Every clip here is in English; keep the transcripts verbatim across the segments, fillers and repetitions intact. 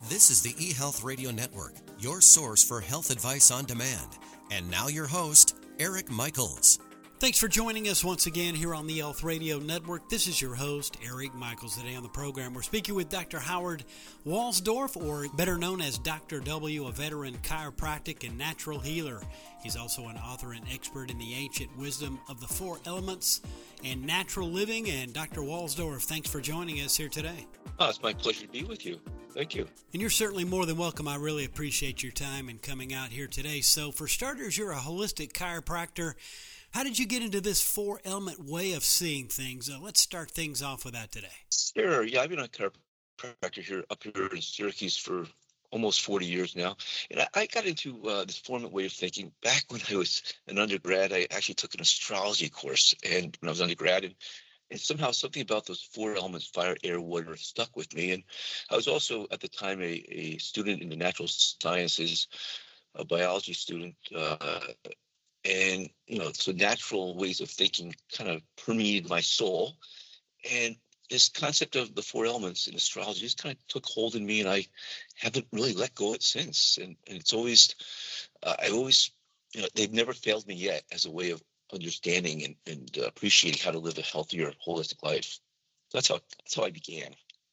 This is the eHealth Radio Network, your source for health advice on demand. And now your host, Eric Michaels. Thanks for joining us once again here on the eHealth Radio Network. This is your host, Eric Michaels. Today on the program, we're speaking with Doctor Howard Walsdorf, or better known as Doctor W, a veteran chiropractic and natural healer. He's also an author and expert in the ancient wisdom of the four elements and natural living. And Doctor Walsdorf, thanks for joining us here today. Oh, it's my pleasure to be with you. Thank you. And you're certainly more than welcome. I really appreciate your time and coming out here today. So for starters, you're a holistic chiropractor. How did you get into this four-element way of seeing things? Uh, let's start things off with that today. Sure. Yeah, I've been a chiropractor here up here in Syracuse for almost forty years now. And I, I got into uh, this four-element way of thinking back when I was an undergrad. I actually took an astrology course and when I was undergrad. And, and somehow something about those four elements, fire, air, water, stuck with me. And I was also at the time a, a student in the natural sciences, a biology student. Uh, And, you know, so natural ways of thinking kind of permeated my soul. And this concept of the four elements in astrology just kind of took hold in me, and I haven't really let go of it since. And, and it's always, uh, I always, you know, they've never failed me yet as a way of understanding and, and uh, appreciating how to live a healthier, holistic life. That's how, that's how I began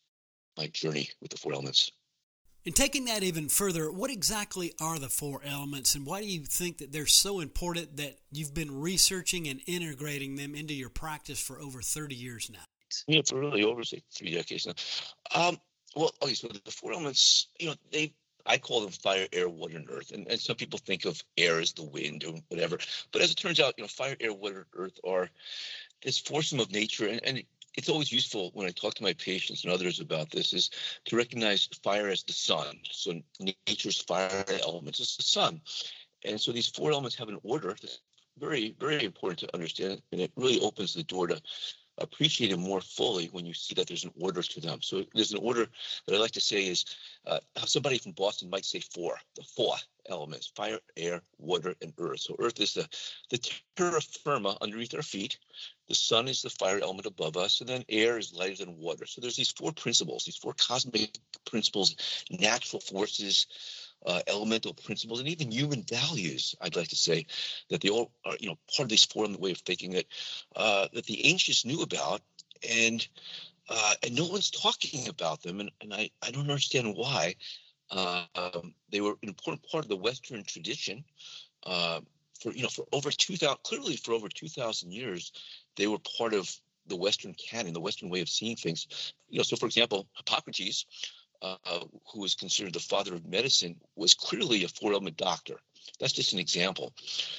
my journey with the four elements. And taking that even further, what exactly are the four elements, and why do you think that they're so important that you've been researching and integrating them into your practice for over thirty years now? Yeah, for really over say three decades now. Um, well, okay, so the four elements, you know, they I call them fire, air, water, and earth. And, and some people think of air as the wind or whatever. But as it turns out, you know, fire, air, water, earth are this foursome of nature, and, and it's always useful when I talk to my patients and others about this is to recognize fire as the sun. So nature's fire elements is the sun. And so these four elements have an order that's very, very important to understand. And it really opens the door to appreciate it more fully when you see that there's an order to them. So there's an order that I like to say is uh, how somebody from Boston might say four, the four elements, fire, air, water, and earth. So earth is the, the terra firma underneath our feet. The sun is the fire element above us, and then air is lighter than water. So there's these four principles, these four cosmic principles, natural forces, uh, elemental principles, and even human values, I'd like to say, that they all are, you know, part of this four-element way of thinking that uh, that the ancients knew about, and uh, and no one's talking about them, and, and I, I don't understand why. Uh, um, they were an important part of the Western tradition. Uh, for you know, for over two thousand, clearly for over two thousand years, they were part of the Western canon, the Western way of seeing things. You know, so for example, Hippocrates, uh, who was considered the father of medicine, was clearly a four-element doctor. That's just an example.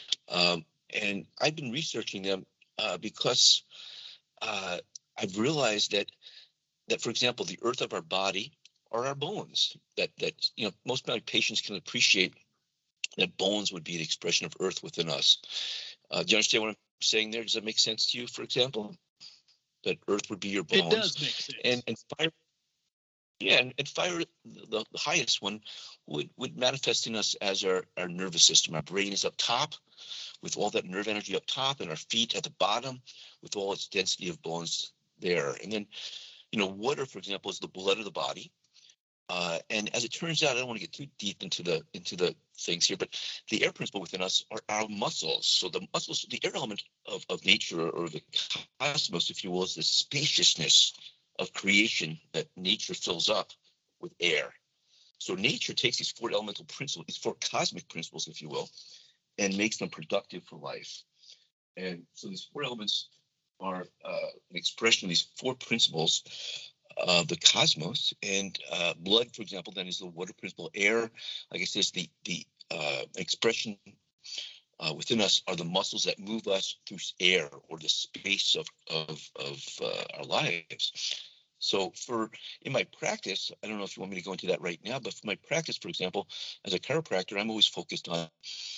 Um, and I've been researching them uh, because uh, I've realized that that, for example, the earth of our body are our bones. That that you know, most of my patients can appreciate that bones would be the expression of earth within us. Uh, do you understand what I'm saying there? Does that make sense to you, for example? That earth would be your bones. It does make sense. And, and fire, yeah, and, and fire, the, the highest one, would, would manifest in us as our, our nervous system. Our brain is up top with all that nerve energy up top, and our feet at the bottom with all its density of bones there. And then, you know, water, for example, is the blood of the body. Uh, and as it turns out, I don't want to get too deep into the into the things here, but the air principle within us are our muscles. So the muscles, the air element of, of nature, or the cosmos, if you will, is the spaciousness of creation that nature fills up with air. So nature takes these four elemental principles, these four cosmic principles, if you will, and makes them productive for life. And so these four elements are uh, an expression of these four principles of the cosmos. And uh, blood, for example, then is the water principle. Air, like I said, is the the uh, expression uh, within us are the muscles that move us through air, or the space of of of uh, our lives. So for in my practice, I don't know if you want me to go into that right now, but for my practice, for example, as a chiropractor, I'm always focused on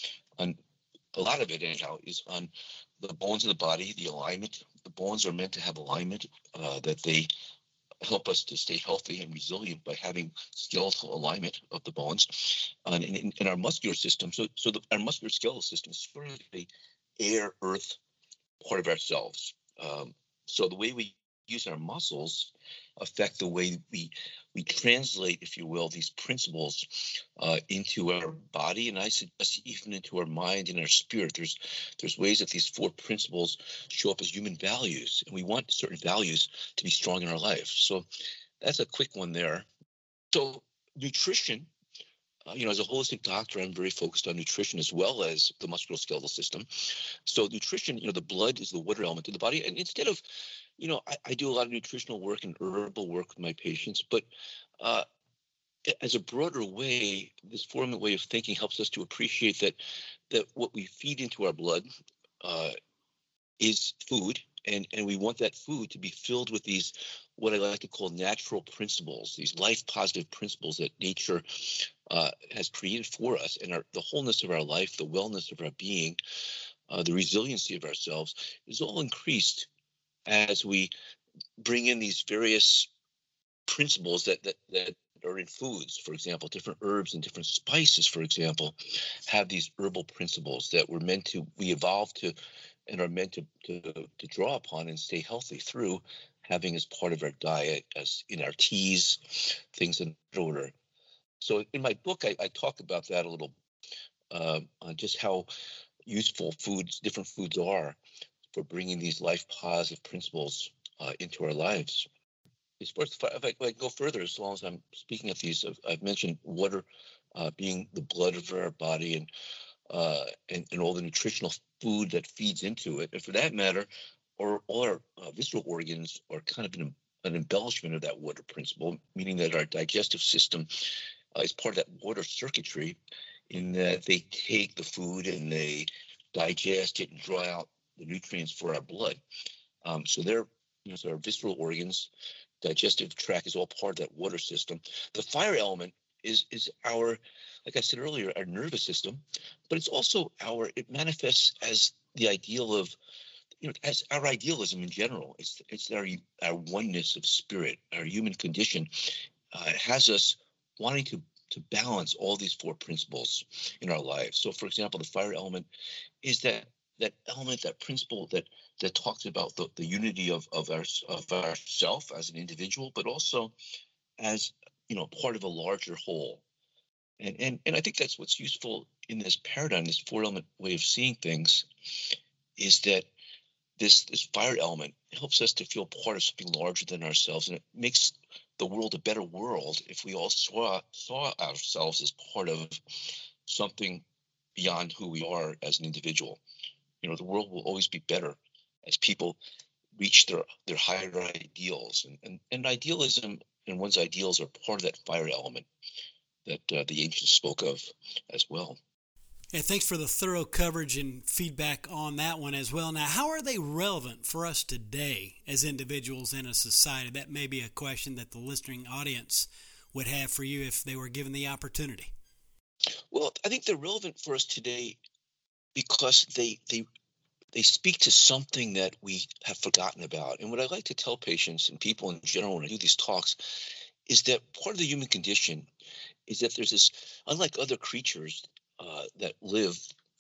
on a lot of it anyhow is on the bones of the body, the alignment. The bones are meant to have alignment, uh, that they help us to stay healthy and resilient by having skeletal alignment of the bones, uh, and in, in our muscular system. So, so the, our muscular skeletal system is sort of the air, earth part of ourselves. Um, so the way we use our muscles affect the way we we translate, if you will, these principles uh, into our body, and I suggest even into our mind and our spirit. There's there's ways that these four principles show up as human values, and we want certain values to be strong in our life. So that's a quick one there. So nutrition. Uh, you know, as a holistic doctor, I'm very focused on nutrition as well as the musculoskeletal system. So nutrition, you know, the blood is the water element in the body. And instead of, you know, I, I do a lot of nutritional work and herbal work with my patients, but uh, as a broader way, this four-element way of thinking helps us to appreciate that that what we feed into our blood uh, is food, and and we want that food to be filled with these, what I like to call natural principles, these life positive principles that nature uh, has created for us, and our, the wholeness of our life, the wellness of our being, uh, the resiliency of ourselves is all increased as we bring in these various principles that that that are in foods. For example, different herbs and different spices, for example, have these herbal principles that we're meant to, we evolved to, and are meant to, to, to draw upon and stay healthy through having as part of our diet, as in our teas, things in that order. So in my book, I, I talk about that a little, uh, on just how useful foods, different foods are for bringing these life positive principles uh, into our lives. As far as if I, if I go further, as long as I'm speaking of these, I've, I've mentioned water uh, being the blood of our body, and, uh, and and all the nutritional food that feeds into it. And for that matter, or all our uh, visceral organs are kind of an, an embellishment of that water principle, meaning that our digestive system uh, is part of that water circuitry, in that they take the food and they digest it and draw out the nutrients for our blood. Um, so they're, you know, so our visceral organs, digestive tract is all part of that water system. The fire element is is our, like I said earlier, our nervous system, but it's also our, it manifests as the ideal of, you know, as our idealism in general. It's it's our our oneness of spirit. Our human condition uh, has us wanting to to balance all these four principles in our lives. So, for example, the fire element is that that element, that principle that that talks about the, the unity of of our of ourself as an individual, but also as, you know, part of a larger whole. And and and I think that's what's useful in this paradigm, this four element way of seeing things, is that this this fire element helps us to feel part of something larger than ourselves, and it makes the world a better world if we all saw saw ourselves as part of something beyond who we are as an individual. You know, the world will always be better as people reach their their higher ideals, and and, and idealism and one's ideals are part of that fire element that uh, the ancients spoke of as well. Yeah, thanks for the thorough coverage and feedback on that one as well. Now, how are they relevant for us today as individuals in a society? That may be a question that the listening audience would have for you if they were given the opportunity. Well, I think they're relevant for us today because they they they speak to something that we have forgotten about. And what I like to tell patients and people in general when I do these talks is that part of the human condition is that there's this, unlike other creatures uh, that live,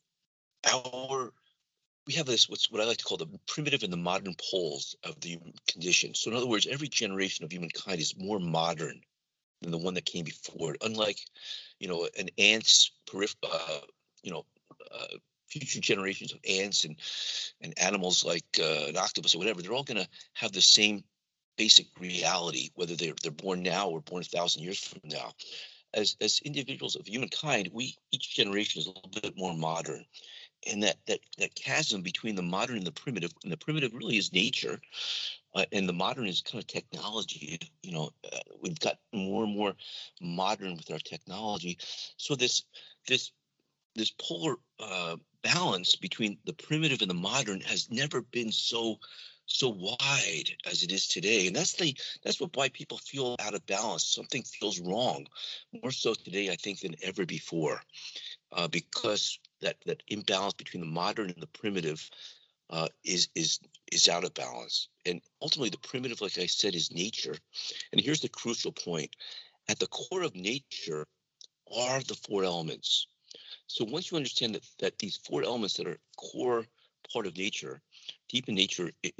our we have this, what's what I like to call the primitive and the modern poles of the human condition. So in other words, every generation of humankind is more modern than the one that came before it. Unlike, you know, an ant's periph- uh, you know, uh, future generations of ants and and animals like uh, an octopus or whatever, they're all going to have the same basic reality, whether they're they're born now or born a thousand years from now. As as individuals of humankind, we each generation is a little bit more modern, and that that that chasm between the modern and the primitive, and the primitive really is nature, uh, and the modern is kind of technology. You know, uh, we've got more and more modern with our technology, so this this this polar uh, balance between the primitive and the modern has never been so so wide as it is today. And that's the that's what why people feel out of balance. Something feels wrong, more so today, I think, than ever before, uh, because that that imbalance between the modern and the primitive uh, is is is out of balance. And ultimately, the primitive, like I said, is nature. And here's the crucial point: at the core of nature are the four elements. So once you understand that, that these four elements that are core part of nature, deep in nature, it, it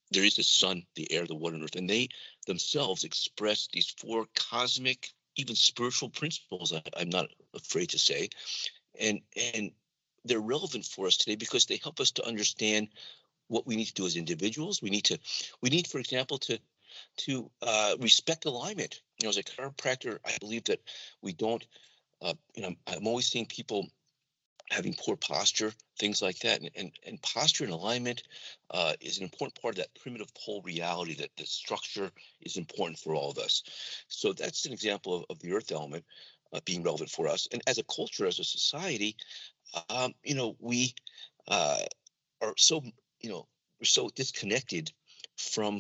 there is the sun, the air, the water, and earth, and they themselves express these four cosmic, even spiritual principles. I, I'm not afraid to say, and and they're relevant for us today because they help us to understand what we need to do as individuals. We need to, we need, for example, to to uh, respect alignment. You know, as a chiropractor, I believe that we don't. Uh, you know, I'm always seeing people having poor posture, things like that. And, and, and posture and alignment uh, is an important part of that primitive pole reality, that the structure is important for all of us. So that's an example of, of the earth element uh, being relevant for us. And as a culture, as a society, um, you know, we uh, are so, you know, we're so disconnected from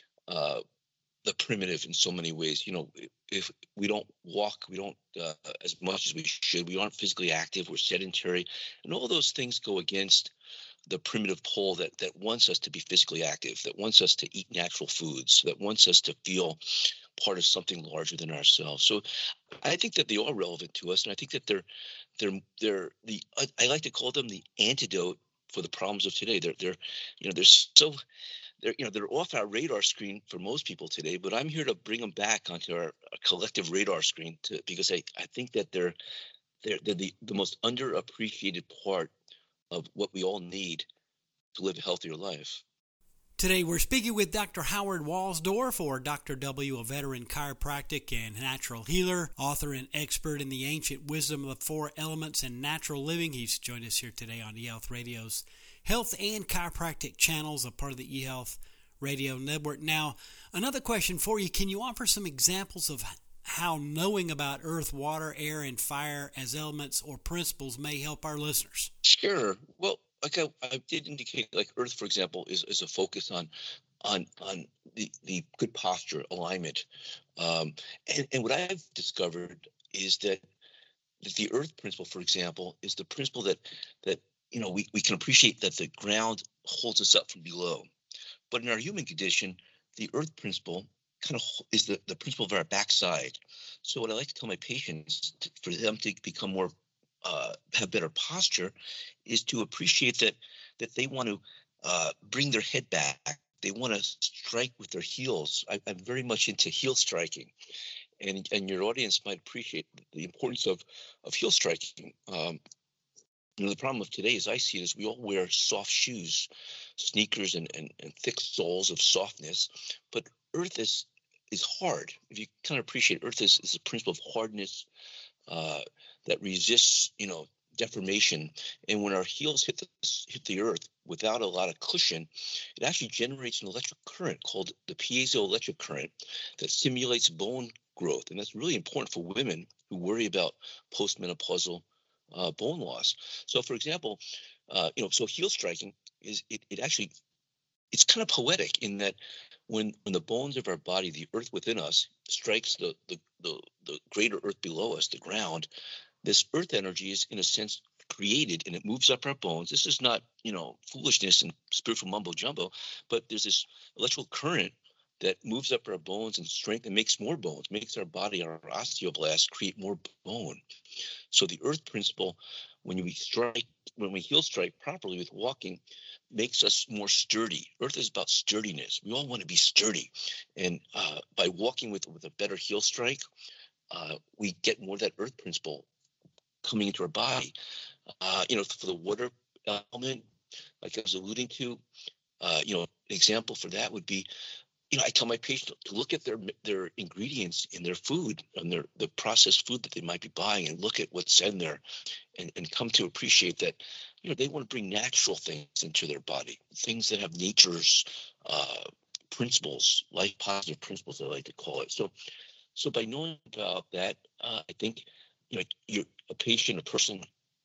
uh, the primitive in so many ways. You know, if we don't walk, we don't uh, as much as we should, we aren't physically active, we're sedentary, and all those things go against the primitive pole that that wants us to be physically active, that wants us to eat natural foods, that wants us to feel part of something larger than ourselves. So I think that they are relevant to us, and I think that they're they're they're the I like to call them the antidote for the problems of today. They're they're you know they're so they're you know they're off our radar screen for most people today, but I'm here to bring them back onto our, our collective radar screen to, because I, I think that they're they're they're the, the most underappreciated part of what we all need to live a healthier life. Today we're speaking with Doctor Howard Walsdorf, or Doctor W, a veteran chiropractic and natural healer, author and expert in the ancient wisdom of the four elements and natural living. He's joined us here today on eHealth Radio's Health and Chiropractic channels, a part of the eHealth Radio Network. Now, another question for you. Can you offer some examples of how knowing about earth, water, air, and fire as elements or principles may help our listeners? Sure. Well, like I, I did indicate, like earth, for example, is, is a focus on on on the, the good posture, alignment. Um, and, and what I've discovered is that, that the earth principle, for example, is the principle that that you know, we, we can appreciate that the ground holds us up from below. But in our human condition, the earth principle kind of is the, the principle of our backside. So what I like to tell my patients, to, for them to become more, uh, have better posture, is to appreciate that that they want to uh, bring their head back. They want to strike with their heels. I, I'm very much into heel striking. And, and your audience might appreciate the importance of, of heel striking. Um, You know, the problem of today, as I see it, is we all wear soft shoes, sneakers, and, and, and thick soles of softness. But earth is is hard. If you kind of appreciate, earth is, is a principle of hardness uh, that resists, you know, deformation. And when our heels hit the hit the earth without a lot of cushion, it actually generates an electric current called the piezoelectric current that stimulates bone growth. And that's really important for women who worry about postmenopausal Uh, bone loss. So, for example, uh, you know, so heel striking is it, it actually it's kind of poetic in that when when the bones of our body, the earth within us, strikes the the the, the greater earth below us, the ground, this earth energy is in a sense created and it moves up our bones. This is not, you know, foolishness and spiritual mumbo jumbo, but there's this electrical current that moves up our bones and strength and makes more bones, makes our body, our osteoblasts, create more bone. So the earth principle, when we strike, when we heel strike properly with walking, makes us more sturdy. Earth is about sturdiness. We all want to be sturdy. And uh, by walking with, with a better heel strike, uh, we get more of that earth principle coming into our body. Uh, you know, for the water element, like I was alluding to, uh, you know, an example for that would be, you know, I tell my patients to look at their their ingredients in their food and their the processed food that they might be buying, and look at what's in there, and, and come to appreciate that, you know, they want to bring natural things into their body, things that have nature's uh, principles, life positive principles, I like to call it. So, so by knowing about that, uh, I think, you know, you're a patient, a person,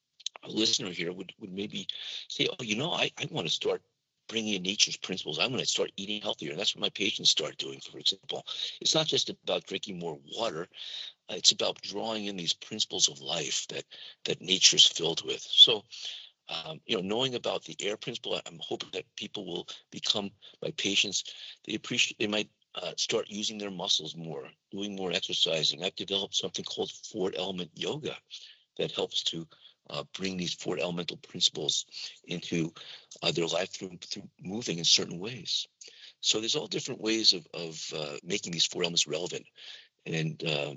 a listener here would would maybe say, oh, you know, I, I want to start bringing in nature's principles. I'm going to start eating healthier. And that's what my patients start doing, for example. It's not just about drinking more water. Uh, it's about drawing in these principles of life that that nature's filled with. So, um, you know, knowing about the air principle, I'm hoping that people will become, my patients, they appreciate, they might uh, start using their muscles more, doing more exercising. I've developed something called four element yoga that helps to Uh, bring these four elemental principles into uh, their life through, through moving in certain ways. So there's all different ways of of uh, making these four elements relevant, and um,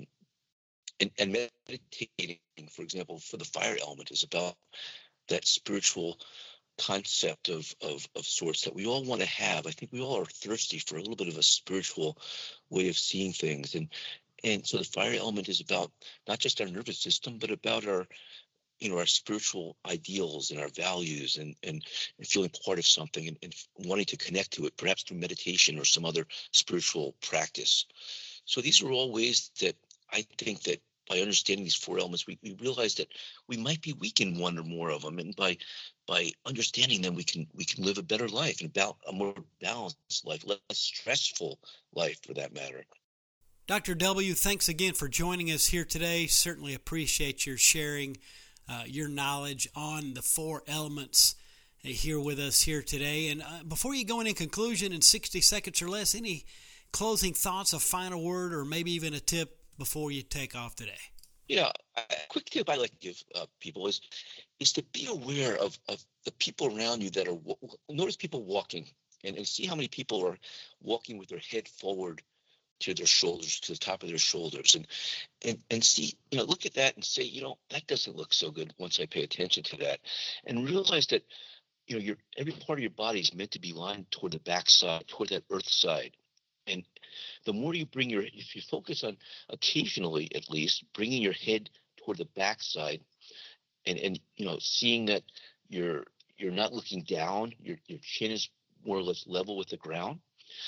and and meditating, for example, for the fire element is about that spiritual concept of of of sorts that we all want to have. I think we all are thirsty for a little bit of a spiritual way of seeing things, and and so the fire element is about not just our nervous system, but about our you know our spiritual ideals and our values, and and, and feeling part of something, and, and wanting to connect to it, perhaps through meditation or some other spiritual practice. So these are all ways that I think that by understanding these four elements, we, we realize that we might be weak in one or more of them, and by by understanding them, we can we can live a better life, and about a more balanced life, less stressful life, for that matter. Doctor W., thanks again for joining us here today. Certainly appreciate your sharing uh, your knowledge on the four elements uh, here with us here today. And uh, before you go in, in conclusion, in sixty seconds or less, any closing thoughts, a final word, or maybe even a tip before you take off today? Yeah, a quick tip I like to give uh, people is is to be aware of, of the people around you that are, notice people walking, and, and see how many people are walking with their head forward to their shoulders, to the top of their shoulders, and and and see, you know, look at that and say, you know, that doesn't look so good once I pay attention to that, and realize that, you know, your every part of your body is meant to be lined toward the back side, toward that earth side. And the more you bring your, if you focus on occasionally at least bringing your head toward the backside, and and you know, seeing that you're you're not looking down, your your chin is more or less level with the ground,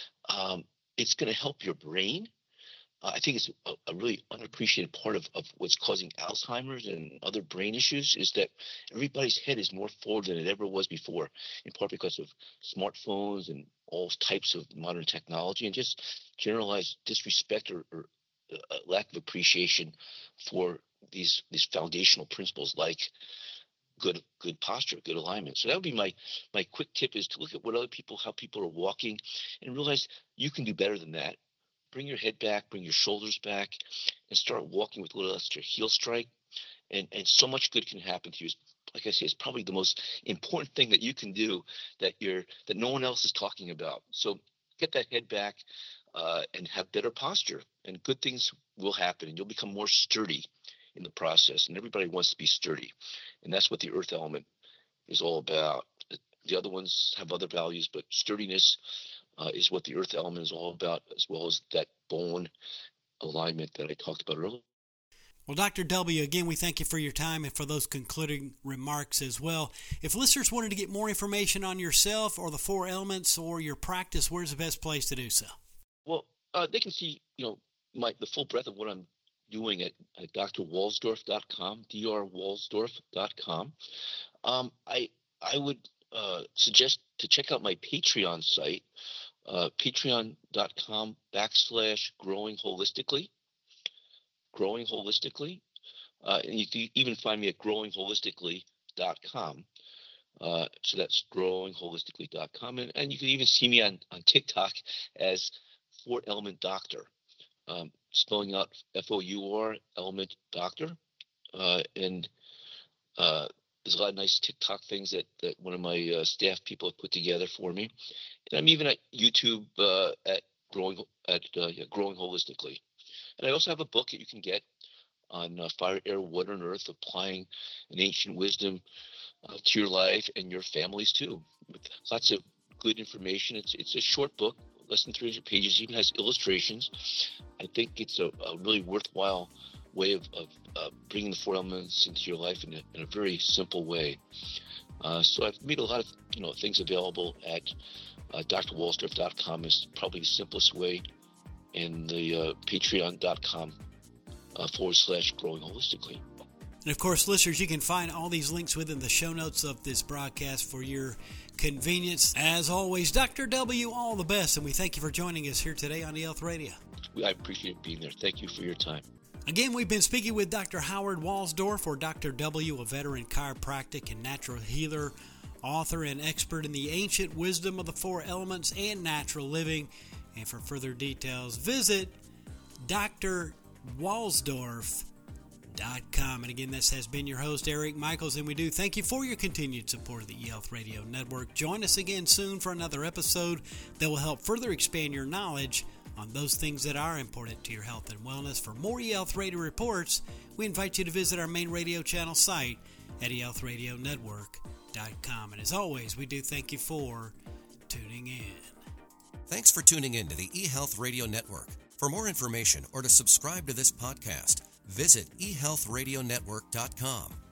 um, it's going to help your brain. Uh, I think it's a, a really unappreciated part of, of what's causing Alzheimer's and other brain issues, is that everybody's head is more forward than it ever was before, in part because of smartphones and all types of modern technology, and just generalized disrespect or, or uh, lack of appreciation for these these foundational principles like good good posture, good alignment. So that would be my my quick tip, is to look at what other people, how people are walking, and realize you can do better than that. Bring your head back, bring your shoulders back, and start walking with a little extra heel strike. And and so much good can happen to you. Like I say, it's probably the most important thing that you can do that you're that no one else is talking about. So get that head back uh, and have better posture, and good things will happen, and you'll become more sturdy in the process. And everybody wants to be sturdy, and that's what the earth element is all about. The other ones have other values, but sturdiness Uh, is what the earth element is all about, as well as that bone alignment that I talked about earlier. Well, Doctor W., again, we thank you for your time and for those concluding remarks as well. If listeners wanted to get more information on yourself or the four elements or your practice, where's the best place to do so? Well, uh, they can see, you know, my the full breadth of what I'm doing at, at d r walsdorf dot com, d r walsdorf dot com. Um, I I would uh, suggest to check out my Patreon site, uh, patreon.com backslash growing holistically, growing holistically. Uh, and you can even find me at growing holistically dot com. Uh, so that's growing holistically dot com. And, and you can even see me on, on TikTok as Four Element Doctor, um, spelling out F O U R Element Doctor. Uh, and uh, there's a lot of nice TikTok things that, that one of my uh, staff people have put together for me. And I'm even at YouTube uh, at growing at uh, yeah, growing holistically. And I also have a book that you can get on uh, fire, air, water, and earth, applying an ancient wisdom uh, to your life and your families too, with lots of good information. It's it's a short book, less than three hundred pages, even has illustrations. I think it's a, a really worthwhile way of, of uh, bringing the four elements into your life in a, in a very simple way. Uh, so I've made a lot of you know things available at uh, d r walsdorf dot com is probably the simplest way, and the uh, patreon.com uh, forward slash growing holistically. And of course, listeners, you can find all these links within the show notes of this broadcast for your convenience. As always, Doctor W., all the best, and we thank you for joining us here today on E-Health Radio. I appreciate being there. Thank you for your time. Again, we've been speaking with Doctor Howard Walsdorf, or Doctor W., a veteran chiropractic and natural healer, author and expert in the ancient wisdom of the four elements and natural living. And for further details, visit d r walsdorf dot com. dot com. And again, this has been your host, Eric Michaels, and we do thank you for your continued support of the eHealth Radio Network. Join us again soon for another episode that will help further expand your knowledge on those things that are important to your health and wellness. For more eHealth Radio reports, we invite you to visit our main radio channel site at e health radio network dot com. And as always, we do thank you for tuning in. Thanks for tuning in to the eHealth Radio Network. For more information or to subscribe to this podcast, visit e health radio network dot com.